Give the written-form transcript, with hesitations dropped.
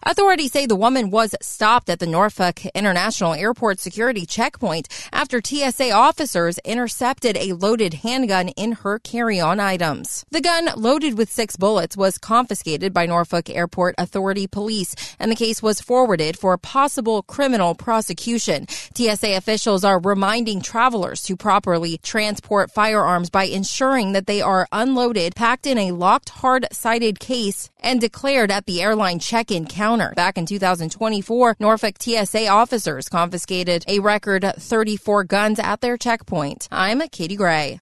Authorities say the woman was stopped at the Norfolk International Airport security checkpoint after TSA officers intercepted a loaded handgun in her carry-on items. The gun, loaded with 6 bullets, was confiscated by Norfolk Airport Authority police, and the case was forwarded for possible criminal prosecution. TSA officials are reminding travelers to properly transport firearms by ensuring that they are unloaded, packed in a locked, hard-sided case, and declared at the airline check-in counter. Back in 2024, Norfolk TSA officers confiscated a record 34 guns at their checkpoint. I'm Katie Gray.